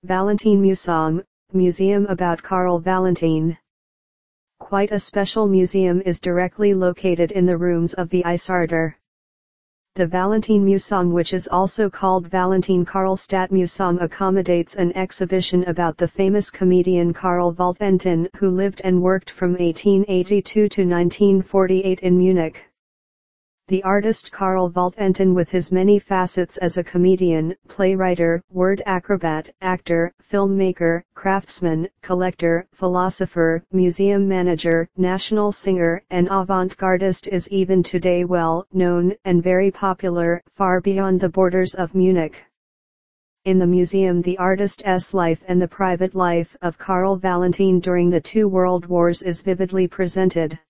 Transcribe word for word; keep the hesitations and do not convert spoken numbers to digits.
Valentin Museum, museum about Karl Valentin. Quite a special museum is directly located in the rooms of the Isarter. The Valentin Museum, which is also called Valentin Karlstadt Museum, accommodates an exhibition about the famous comedian Karl Valentin, who lived and worked from eighteen eighty-two to nineteen forty-eight in Munich. The artist Karl Valentin, with his many facets as a comedian, playwright, word acrobat, actor, filmmaker, craftsman, collector, philosopher, museum manager, national singer, and avant-gardist, is even today well known and very popular, far beyond the borders of Munich. In the museum, the artist's life and the private life of Karl Valentin during the two world wars is vividly presented.